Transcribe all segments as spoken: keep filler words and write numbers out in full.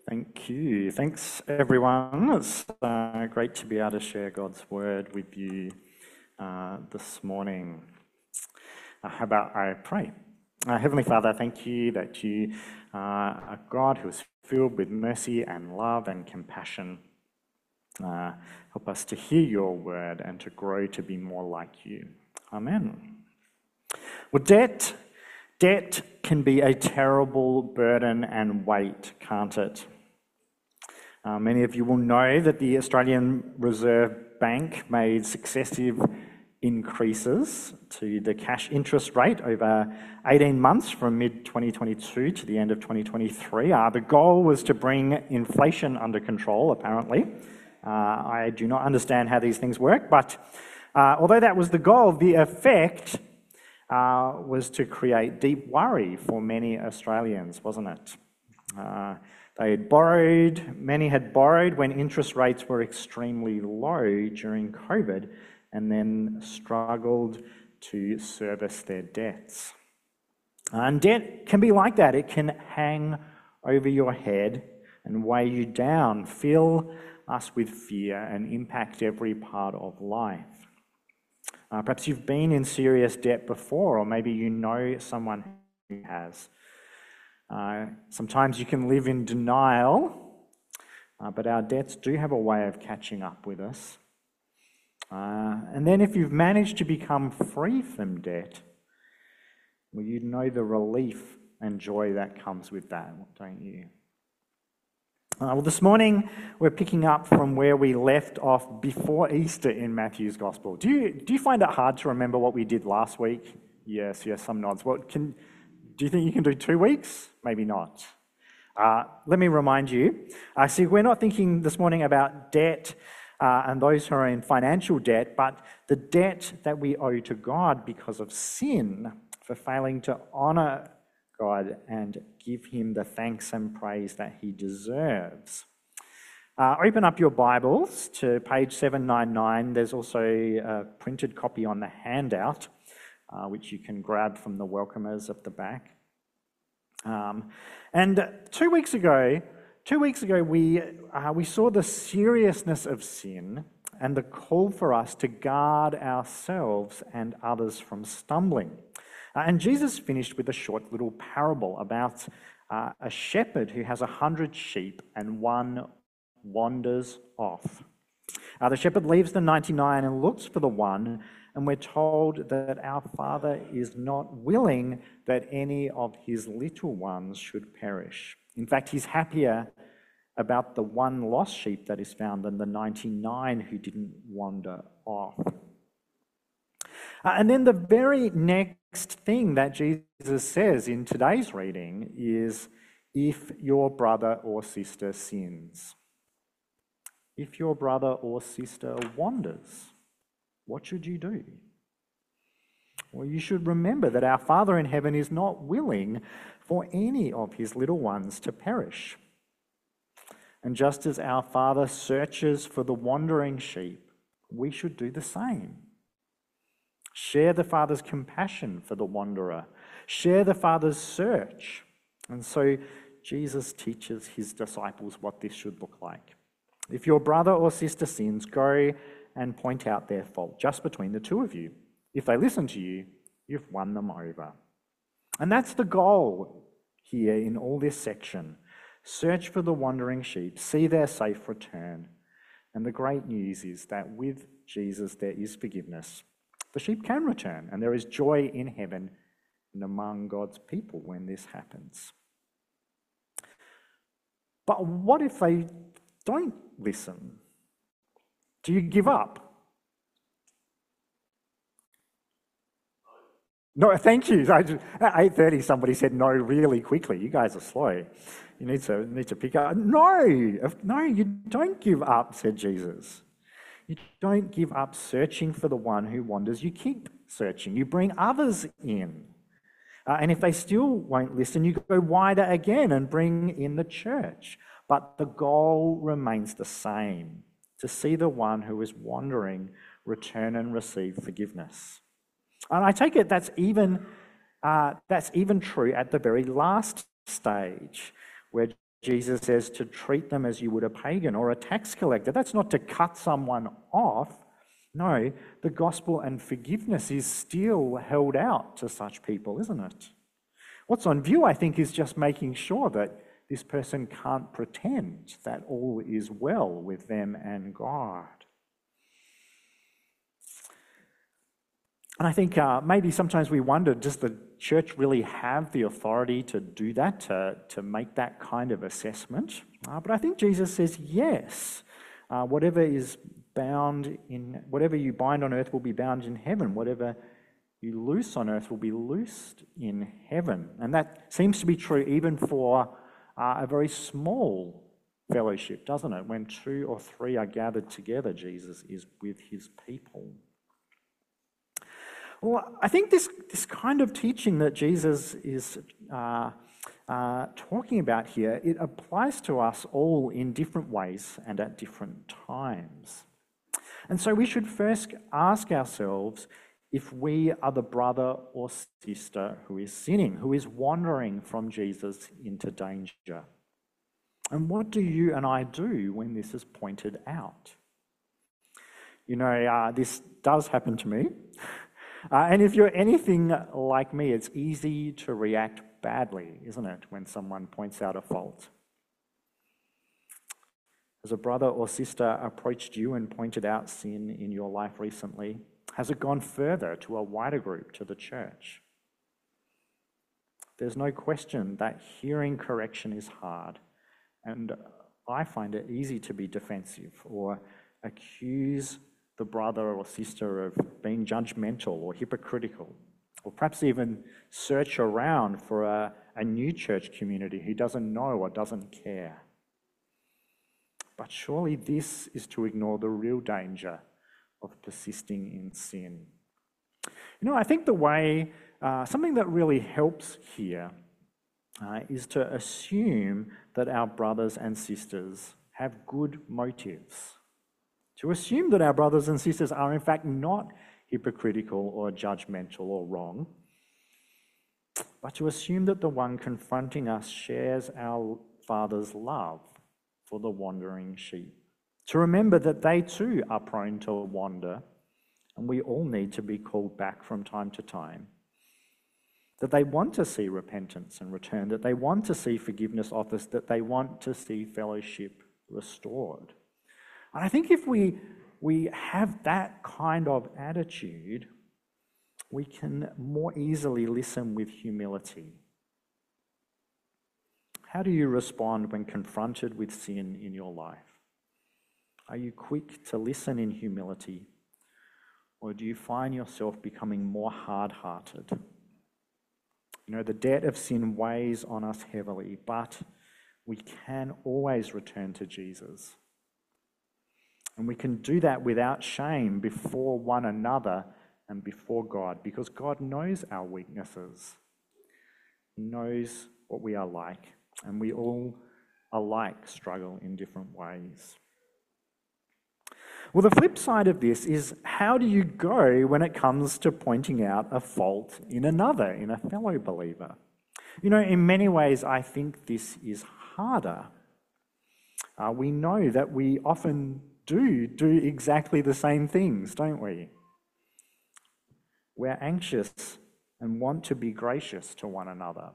Thank you. Thanks, everyone. It's uh, great to be able to share God's word with you uh, this morning. Uh, how about I pray? Uh, Heavenly Father, thank you that you are a God who is filled with mercy and love and compassion. Uh, help us to hear your word and to grow to be more like you. Amen. Well, debt, debt can be a terrible burden and weight, can't it? Uh, many of you will know that the Australian Reserve Bank made successive increases to the cash interest rate over eighteen months from mid twenty twenty-two to the end of twenty twenty-three. Uh, the goal was to bring inflation under control, apparently. Uh, I do not understand how these things work, but uh, although that was the goal, the effect uh, was to create deep worry for many Australians, wasn't it? Uh, They had borrowed, many had borrowed when interest rates were extremely low during COVID and then struggled to service their debts. And debt can be like that. It can hang over your head and weigh you down, fill us with fear and impact every part of life. Uh, perhaps you've been in serious debt before, or maybe you know someone who has. Uh, sometimes you can live in denial, uh, but our debts do have a way of catching up with us. Uh, and then if you've managed to become free from debt, well, you know the relief and joy that comes with that, don't you? Uh, well, this morning we're picking up from where we left off before Easter in Matthew's Gospel. Do you, do you find it hard to remember what we did last week? Yes, yes, some nods. Well, can... Do you think you can do two weeks? Maybe not. Uh, let me remind you. Uh, see, we're not thinking this morning about debt uh, and those who are in financial debt, but the debt that we owe to God because of sin, for failing to honour God and give him the thanks and praise that he deserves. Uh, open up your Bibles to page seven ninety-nine. There's also a printed copy on the handout, Uh, which you can grab from the welcomers at the back. Um, and two weeks ago, two weeks ago, we uh, we saw the seriousness of sin and the call for us to guard ourselves and others from stumbling. Uh, and Jesus finished with a short little parable about uh, a shepherd who has a hundred sheep and one wanders off. Uh, the shepherd leaves the ninety-nine and looks for the one. And we're told that our Father is not willing that any of his little ones should perish. In fact, he's happier about the one lost sheep that is found than the ninety-nine who didn't wander off. Uh, and then the very next thing that Jesus says in today's reading is, if your brother or sister sins. If your brother or sister wanders, what should you do? Well, you should remember that our Father in heaven is not willing for any of his little ones to perish. And just as our Father searches for the wandering sheep, we should do the same. Share the Father's compassion for the wanderer. Share the Father's search. And so Jesus teaches his disciples what this should look like. If your brother or sister sins, go and point out their fault just between the two of you. If they listen to you, you've won them over. And that's the goal here in all this section. Search for the wandering sheep, see their safe return. And the great news is that with Jesus there is forgiveness. The sheep can return, and there is joy in heaven and among God's people when this happens. But what if they don't listen? Do you give up? No, thank you. At eight thirty, somebody said no really quickly. You guys are slow. You need to need to pick up. No, no, you don't give up, said Jesus. You don't give up searching for the one who wanders. You keep searching. You bring others in. Uh, and if they still won't listen, you go wider again and bring in the church. But the goal remains the same. To see the one who is wandering return and receive forgiveness. And I take it that's even uh, that's even true at the very last stage, where Jesus says to treat them as you would a pagan or a tax collector. That's not to cut someone off. No, the gospel and forgiveness is still held out to such people, isn't it? What's on view, I think, is just making sure that this person can't pretend that all is well with them and God. And I think uh, maybe sometimes we wonder, does the church really have the authority to do that, to, to make that kind of assessment? Uh, but I think Jesus says yes. Uh, whatever is bound in, whatever you bind on earth will be bound in heaven. Whatever you loose on earth will be loosed in heaven. And that seems to be true even for uh, a very small fellowship, doesn't it? When two or three are gathered together, Jesus is with his people. Well, I think this, this kind of teaching that Jesus is uh, uh, talking about here, it applies to us all in different ways and at different times. And so we should first ask ourselves if we are the brother or sister who is sinning, who is wandering from Jesus into danger. And what do you and I do when this is pointed out? You know, uh, this does happen to me. Uh, and if you're anything like me, it's easy to react badly, isn't it, when someone points out a fault? Has a brother or sister approached you and pointed out sin in your life recently? Has it gone further to a wider group, to the church? There's no question that hearing correction is hard, and I find it easy to be defensive or accuse the brother or sister of being judgmental or hypocritical, or perhaps even search around for a, a new church community who doesn't know or doesn't care. But surely this is to ignore the real danger of persisting in sin. You know, I think the way, uh, something that really helps here uh, is to assume that our brothers and sisters have good motives. To assume that our brothers and sisters are in fact not hypocritical or judgmental or wrong, but to assume that the one confronting us shares our Father's love for the wandering sheep. To remember that they too are prone to wander, and we all need to be called back from time to time. That they want to see repentance and return, that they want to see forgiveness offered, that they want to see fellowship restored. And I think if we, we have that kind of attitude, we can more easily listen with humility. How do you respond when confronted with sin in your life? Are you quick to listen in humility, or do you find yourself becoming more hard-hearted? You know, the debt of sin weighs on us heavily, but we can always return to Jesus. And we can do that without shame before one another and before God, because God knows our weaknesses. He knows what we are like, and we all alike struggle in different ways. Well, the flip side of this is, how do you go when it comes to pointing out a fault in another, in a fellow believer? You know, in many ways, I think this is harder. Uh, we know that we often do do exactly the same things, don't we? We're anxious and want to be gracious to one another.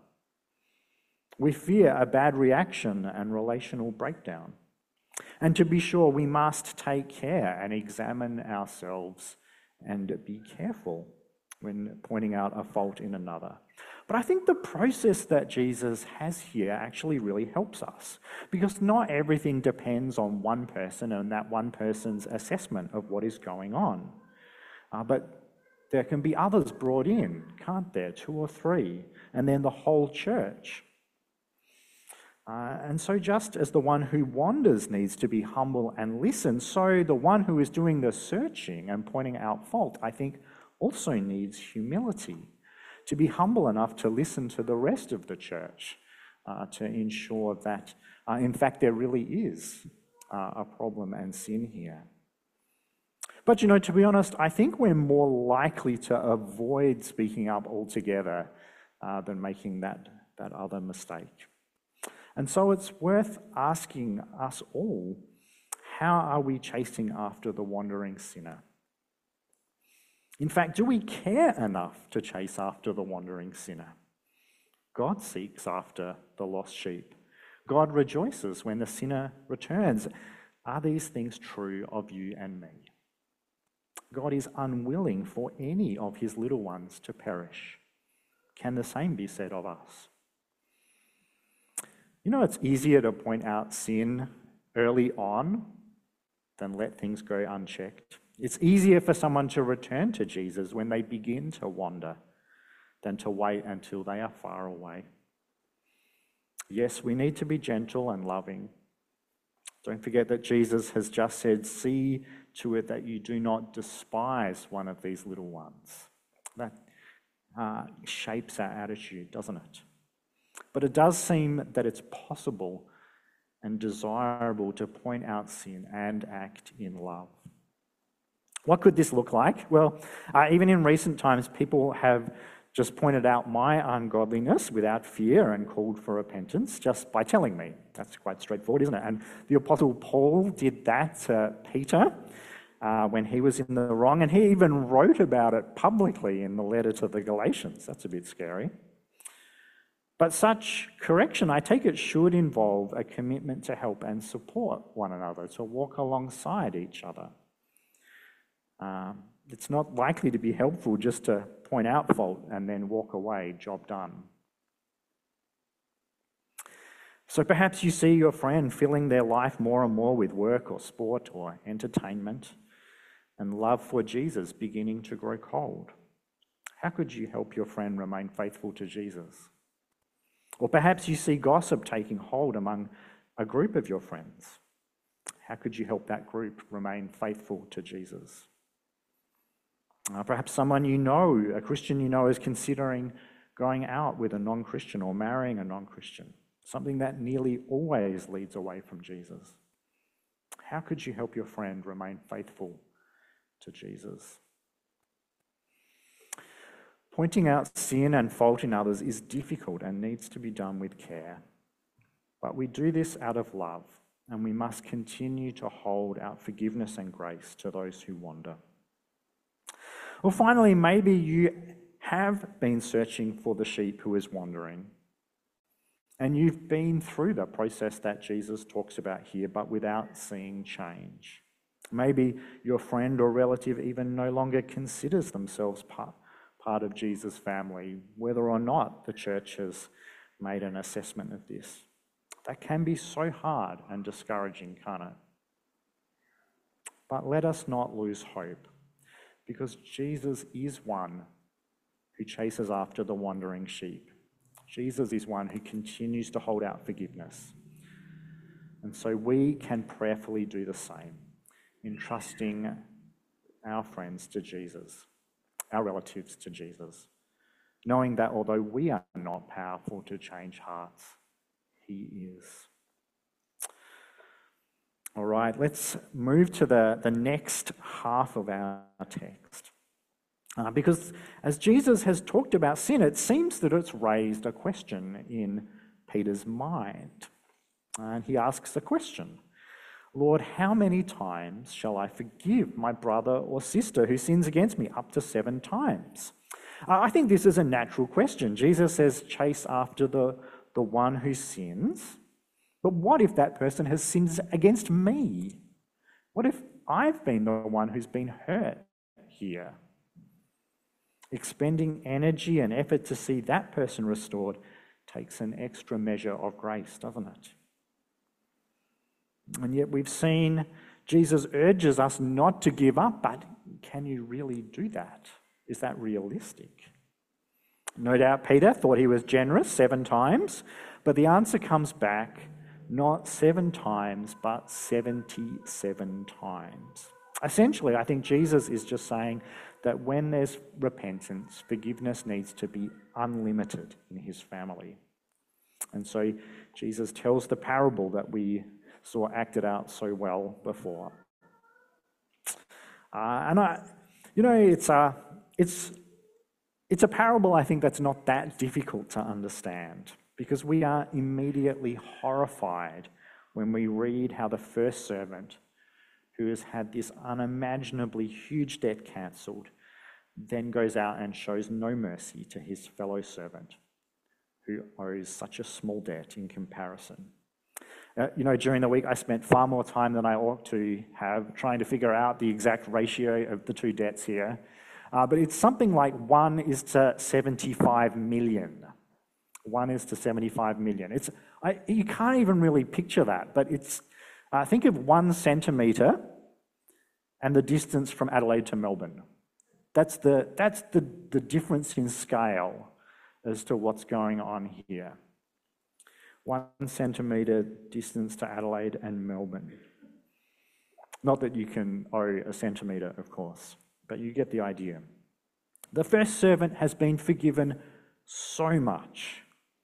We fear a bad reaction and relational breakdown. And to be sure, we must take care and examine ourselves and be careful when pointing out a fault in another. But I think the process that Jesus has here actually really helps us, because not everything depends on one person and that one person's assessment of what is going on. Uh, but there can be others brought in, can't there? Two or three, and then the whole church. Uh, and so just as the one who wanders needs to be humble and listen, so the one who is doing the searching and pointing out fault, I think, also needs humility, to be humble enough to listen to the rest of the church, uh, to ensure that, uh, in fact, there really is uh, a problem and sin here. But, you know, to be honest, I think we're more likely to avoid speaking up altogether uh, than making that, that other mistake. And so it's worth asking us all, how are we chasing after the wandering sinner? In fact, do we care enough to chase after the wandering sinner? God seeks after the lost sheep. God rejoices when the sinner returns. Are these things true of you and me? God is unwilling for any of his little ones to perish. Can the same be said of us? You know, it's easier to point out sin early on than let things go unchecked. It's easier for someone to return to Jesus when they begin to wander than to wait until they are far away. Yes, we need to be gentle and loving. Don't forget that Jesus has just said, see to it that you do not despise one of these little ones. That uh, shapes our attitude, doesn't it? But it does seem that it's possible and desirable to point out sin and act in love. What could this look like? Well, uh, even in recent times, people have just pointed out my ungodliness without fear and called for repentance just by telling me. That's quite straightforward, isn't it? And the Apostle Paul did that to Peter uh, when he was in the wrong, and he even wrote about it publicly in the letter to the Galatians. That's a bit scary. But such correction, I take it, should involve a commitment to help and support one another, to walk alongside each other. Um, it's not likely to be helpful just to point out fault and then walk away, job done. So perhaps you see your friend filling their life more and more with work or sport or entertainment, and love for Jesus beginning to grow cold. How could you help your friend remain faithful to Jesus? Or perhaps you see gossip taking hold among a group of your friends. How could you help that group remain faithful to Jesus? Uh, perhaps someone you know, a Christian you know, is considering going out with a non-Christian or marrying a non-Christian, something that nearly always leads away from Jesus. How could you help your friend remain faithful to Jesus? Pointing out sin and fault in others is difficult and needs to be done with care. But we do this out of love, and we must continue to hold out forgiveness and grace to those who wander. Well, finally, maybe you have been searching for the sheep who is wandering, and you've been through the process that Jesus talks about here, but without seeing change. Maybe your friend or relative even no longer considers themselves part, part of Jesus' family, whether or not the church has made an assessment of this. That can be so hard and discouraging, can't it? But let us not lose hope, because Jesus is one who chases after the wandering sheep. Jesus is one who continues to hold out forgiveness. And so we can prayerfully do the same, entrusting our friends to Jesus, our relatives to Jesus, knowing that although we are not powerful to change hearts, he is. All right, let's move to the, the next half of our text. Uh, because as Jesus has talked about sin, it seems that it's raised a question in Peter's mind. And he asks the question, Lord, how many times shall I forgive my brother or sister who sins against me? Up to seven times. Uh, I think this is a natural question. Jesus says, chase after the, the one who sins. But what if that person has sinned against me? What if I've been the one who's been hurt here? Expending energy and effort to see that person restored takes an extra measure of grace, doesn't it? And yet we've seen Jesus urges us not to give up, but can you really do that? Is that realistic? No doubt Peter thought he was generous seven times, but the answer comes back not seven times, but seventy-seven times. Essentially, I think Jesus is just saying that when there's repentance, forgiveness needs to be unlimited in his family. And so Jesus tells the parable that we saw acted out so well before. Uh, and I, you know, it's a, it's, it's a parable, I think, that's not that difficult to understand. because we are immediately horrified when we read how the first servant, who has had this unimaginably huge debt cancelled, then goes out and shows no mercy to his fellow servant, who owes such a small debt in comparison. Uh, you know, during the week, I spent far more time than I ought to have trying to figure out the exact ratio of the two debts here. Uh, but it's something like one is to seventy-five million. One is to seventy-five million. It's I, you can't even really picture that, but it's uh, think of one centimetre and the distance from Adelaide to Melbourne. That's the that's the, the difference in scale as to what's going on here. One centimetre distance to Adelaide and Melbourne. Not that you can owe a centimetre, of course, but you get the idea. The first servant has been forgiven so much.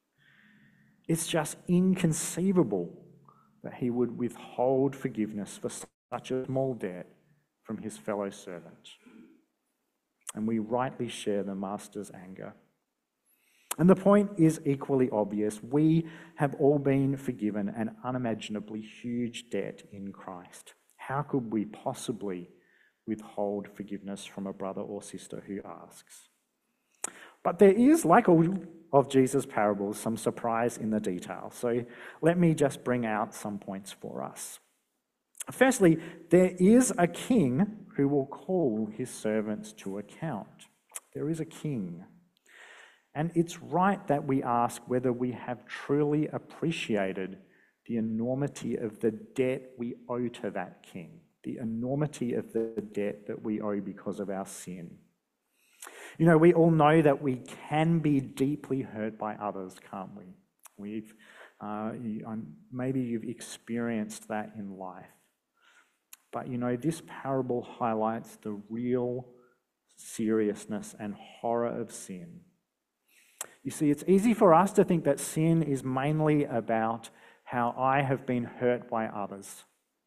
It's just inconceivable that he would withhold forgiveness for such a small debt from his fellow servant. And we rightly share the master's anger. And the point is equally obvious. We have all been forgiven an unimaginably huge debt in Christ. How could we possibly withhold forgiveness from a brother or sister who asks? But there is, like all of Jesus' parables, some surprise in the detail. So let me just bring out some points for us. Firstly, there is a king who will call his servants to account. There is a king. And it's right that we ask whether we have truly appreciated the enormity of the debt we owe to that king, the enormity of the debt that we owe because of our sin. You know, we all know that we can be deeply hurt by others, can't we? We've uh, you, um, maybe you've experienced that in life. But you know, this parable highlights the real seriousness and horror of sin. You see, it's easy for us to think that sin is mainly about how I have been hurt by others,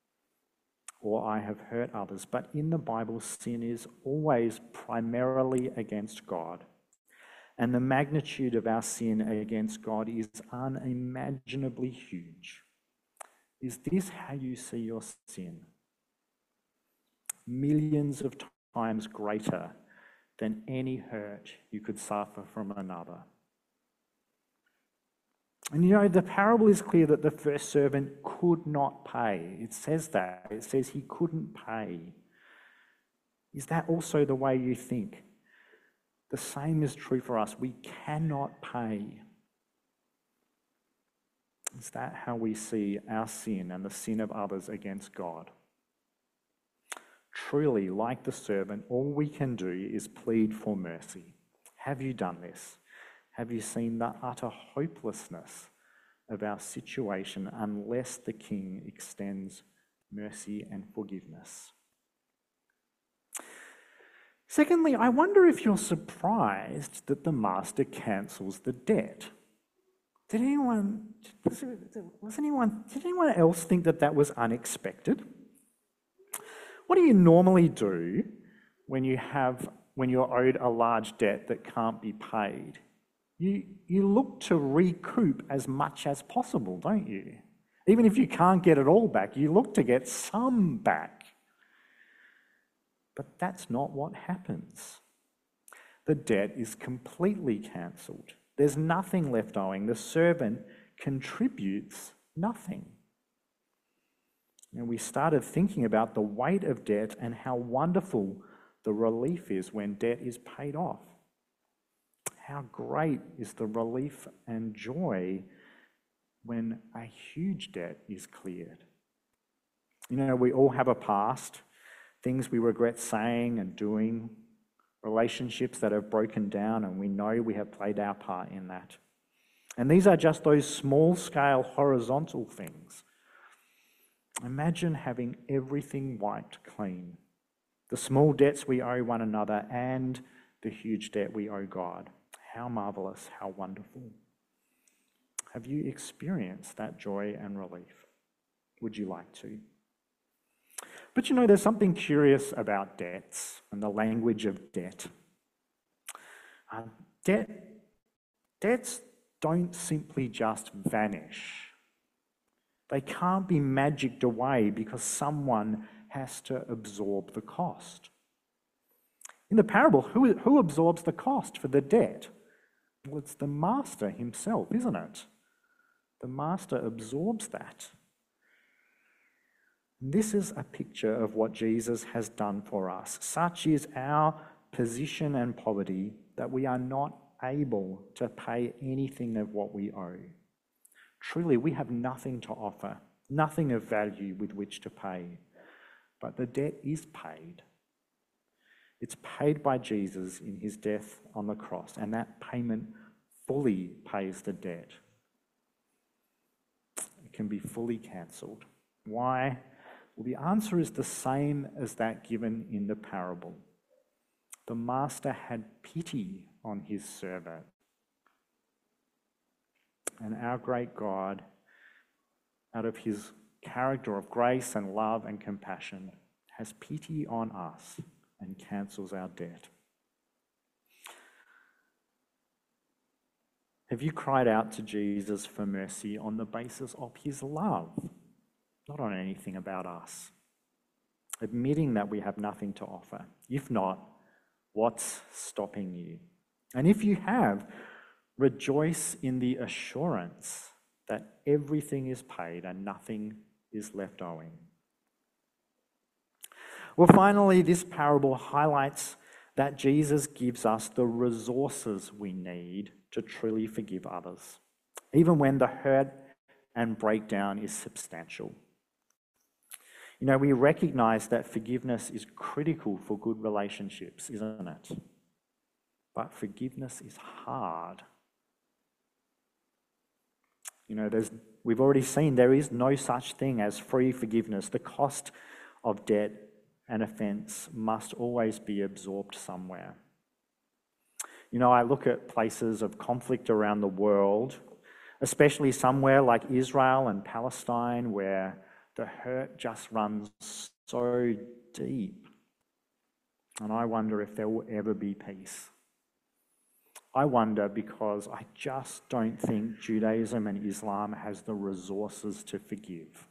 or I have hurt others. But in the Bible, sin is always primarily against God. And the magnitude of our sin against God is unimaginably huge. Is this how you see your sin? Millions of times greater than any hurt you could suffer from another. And you know, the parable is clear that the first servant could not pay. It says that. It says he couldn't pay. Is that also the way you think? The same is true for us. We cannot pay. Is that how we see our sin and the sin of others against God? Truly, like the servant, all we can do is plead for mercy. Have you done this? Have you seen the utter hopelessness of our situation unless the King extends mercy and forgiveness? Secondly, I wonder if you're surprised that the master cancels the debt. Did anyone, was anyone, did anyone else think that that was unexpected? What do you normally do when you have, when you're owed a large debt that can't be paid? You, you look to recoup as much as possible, don't you? Even if you can't get it all back, you look to get some back. But that's not what happens. The debt is completely cancelled. There's nothing left owing. The servant contributes nothing. And we started thinking about the weight of debt and how wonderful the relief is when debt is paid off. How great is the relief and joy when a huge debt is cleared. You know, we all have a past, things we regret saying and doing, relationships that have broken down, and we know we have played our part in that. And these are just those small-scale horizontal things. Imagine having everything wiped clean. The small debts we owe one another and the huge debt we owe God. How marvelous, how wonderful. Have you experienced that joy and relief? Would you like to? But you know, there's something curious about debts and the language of debt. Uh, debt, debts don't simply just vanish. They can't be magicked away because someone has to absorb the cost. In the parable, who, who absorbs the cost for the debt? Well, it's the master himself, isn't it? The master absorbs that. This is a picture of what Jesus has done for us. Such is our position and poverty that we are not able to pay anything of what we owe. Truly, we have nothing to offer, nothing of value with which to pay. But the debt is paid. It's paid by Jesus in his death on the cross, and that payment fully pays the debt. It can be fully cancelled. Why? Well, the answer is the same as that given in the parable. The master had pity on his servant. And our great God, out of his character of grace and love and compassion, has pity on us and cancels our debt. Have you cried out to Jesus for mercy on the basis of his love, not on anything about us, admitting that we have nothing to offer? If not, what's stopping you? And if you have, rejoice in the assurance that everything is paid and nothing is left owing. Well, finally, this parable highlights that Jesus gives us the resources we need to truly forgive others, even when the hurt and breakdown is substantial. You know, we recognize that forgiveness is critical for good relationships, isn't it? But forgiveness is hard. You know, there's, we've already seen there is no such thing as free forgiveness. The cost of debt and offence must always be absorbed somewhere. You know, I look at places of conflict around the world, especially somewhere like Israel and Palestine, where the hurt just runs so deep. And I wonder if there will ever be peace. I wonder because I just don't think Judaism and Islam has the resources to forgive.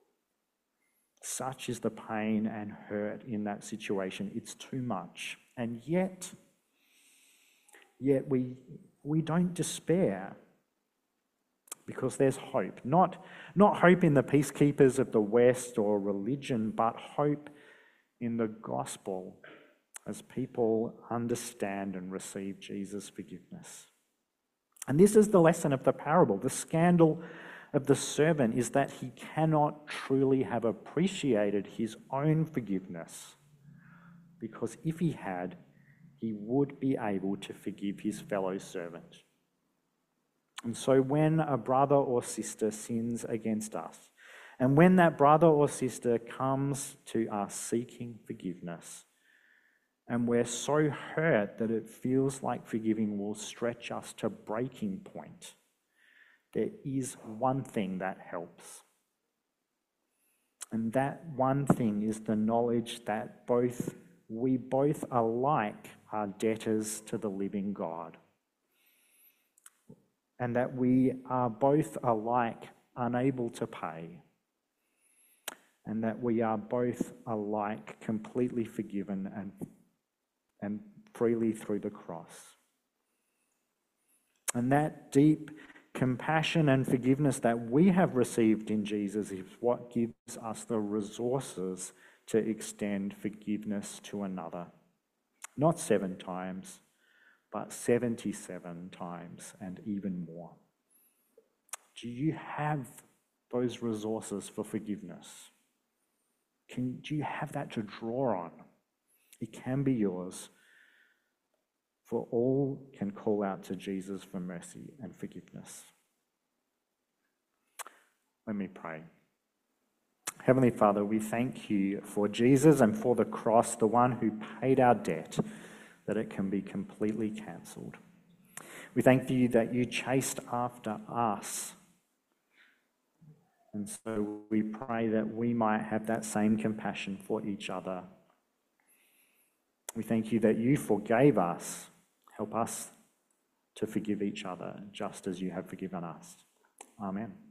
Such is the pain and hurt in that situation. It's too much. And yet, yet we, we don't despair because there's hope. Not, not hope in the peacekeepers of the West or religion, but hope in the gospel as people understand and receive Jesus' forgiveness. And this is the lesson of the parable. The scandal of the servant is that he cannot truly have appreciated his own forgiveness, because if he had, he would be able to forgive his fellow servant. And so when a brother or sister sins against us, and when that brother or sister comes to us seeking forgiveness, and we're so hurt that it feels like forgiving will stretch us to breaking point, there is one thing that helps. And that one thing is the knowledge that both we both alike are debtors to the living God. And that we are both alike unable to pay. And that we are both alike completely forgiven and and freely through the cross. And that deep compassion and forgiveness that we have received in Jesus is what gives us the resources to extend forgiveness to another. Not seven times, but seventy-seven times and even more. Do you have those resources for forgiveness? Can, do you have that to draw on? It can be yours, for all can call out to Jesus for mercy and forgiveness. Let me pray. Heavenly Father, we thank you for Jesus and for the cross, the one who paid our debt, that it can be completely cancelled. We thank you that you chased after us. And so we pray that we might have that same compassion for each other. We thank you that you forgave us. Help us to forgive each other just as you have forgiven us. Amen.